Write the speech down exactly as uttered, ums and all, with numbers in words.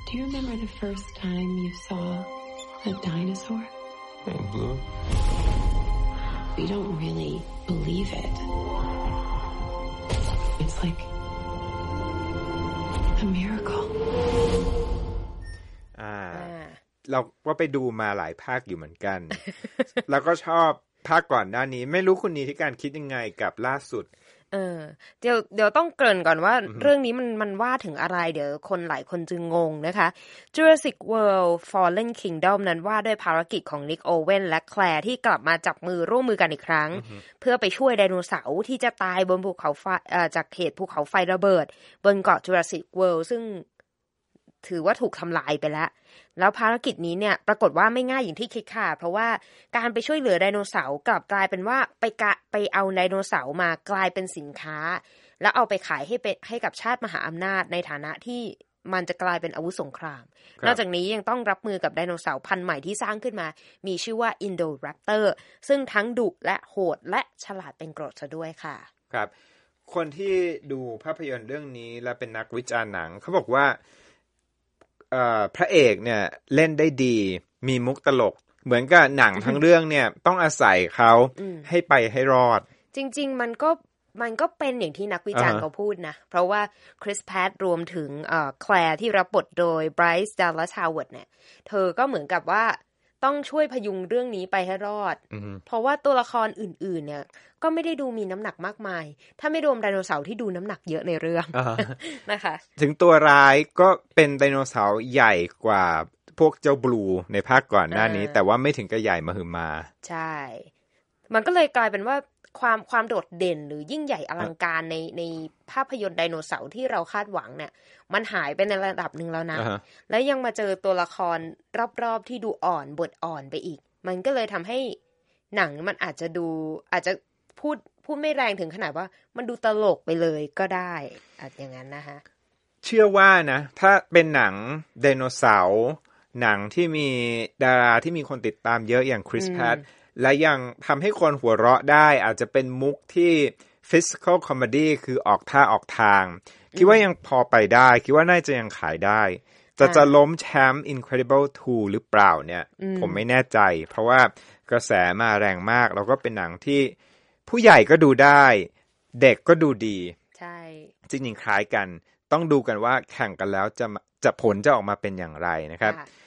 Do you remember the first time you saw a dinosaur? In blue. You don't really believe it. It's like a miracle. อ่าเราก็ไปดูมาหลายภาคอยู่เหมือนกัน แล้วก็ชอบภาคก่อนหน้านี้ไม่รู้คุณนีที่การคิดยังไงกับล่าสุดเออเดี๋ยวเดี๋ยวต้องเกริ่นก่อนว่า เรื่องนี้มันมันว่าถึงอะไรเดี๋ยวคนหลายคนจึงงงนะคะ Jurassic World Fallen Kingdom นั้นว่าด้วยภารกิจของ Nick Owen และ Claire ที่กลับมาจับมือร่วมมือกันอีกครั้งเพื่อไปช่วยไดโนเสาร์ที่จะตายบนภูเขาไฟเอ่อจากเหตุภูเขาไฟระเบิดบนเกาะ Jurassic World ซึ่งถือว่าถูกทำลายไปแล้วแล้วภารกิจนี้เนี่ยปรากฏว่าไม่ง่ายอย่างที่คิดค่ะเพราะว่าการไปช่วยเหลือไดโนเสาร์กลับกลายเป็นว่าไปกะไปเอาไดโนเสาร์มากลายเป็นสินค้าแล้วเอาไปขายให้เป็นให้กับชาติมหาอำนาจในฐานะที่มันจะกลายเป็นอาวุธสงครามนอกจากนี้ยังต้องรับมือกับไดโนเสาร์พันธุ์ใหม่ที่สร้างขึ้นมามีชื่อว่า Indoraptor ซึ่งทั้งดุและโหดและฉลาดเป็นกรดซะด้วยค่ะครับคนที่ดูภาพยนตร์เรื่องนี้และเป็นนักวิจารณ์หนังเขาบอกว่าเอ่อพระเอกเนี่ยเล่นได้ดีมีมุกตลกเหมือนกับหนังทั้งเรื่องเนี่ยต้องอาศัยเขาให้ไปให้รอดจริงๆมันก็มันก็เป็นอย่างที่นักวิจารณ์เขาพูดนะเพราะว่าคริสแพทรวมถึงเอ่อแคลร์ที่รับบทโดยไบรซ์ดัลลัสฮาวเวิร์ดเนี่ยเธอก็เหมือนกับว่าต้องช่วยพยุงเรื่องนี้ไปให้รอดเพราะว่าตัวละครอื่นๆเนี่ยก็ไม่ได้ดูมีน้ำหนักมากมายถ้าไม่รวมไดโนเสาร์ที่ดูน้ำหนักเยอะในเรื่อง นะคะถึงตัวร้ายก็เป็นไดโนเสาร์ใหญ่กว่าพวกเจ้าบลูในภาคก่อนหน้านี้แต่ว่าไม่ถึงกับใหญ่มหึมาใช่มันก็เลยกลายเป็นว่าความความโดดเด่นหรือยิ่งใหญ่อลังการในในภาพยนตร์ไดโนเสาร์ที่เราคาดหวังเนี่ยมันหายไปในระดับหนึ่งแล้วนะ uh-huh. แล้วยังมาเจอตัวละครรอบๆที่ดูอ่อนบทอ่อนไปอีกมันก็เลยทำให้หนังมันอาจจะดูอาจจะพูดพูดไม่แรงถึงขนาดว่ามันดูตลกไปเลยก็ได้อาจอย่างนั้นนะคะเชื่อว่านะถ้าเป็นหนังไดโนเสาร์หนังที่มีดาราที่มีคนติดตามเยอะอย่างคริสแพทและยังทำให้คนหัวเราะได้อาจจะเป็นมุกที่ physical comedy คือออกท่าออกทางคิดว่ายังพอไปได้คิดว่าน่าจะยังขายได้จะจะล้มแชมป์ Incredible ทู หรือเปล่าเนี่ยผมไม่แน่ใจเพราะว่ากระแสมาแรงมากแล้วก็เป็นหนังที่ผู้ใหญ่ก็ดูได้เด็กก็ดูดีใช่จริงๆคล้ายกันต้องดูกันว่าแข่งกันแล้วจะจะผลจะออกมาเป็นอย่างไรนะครับ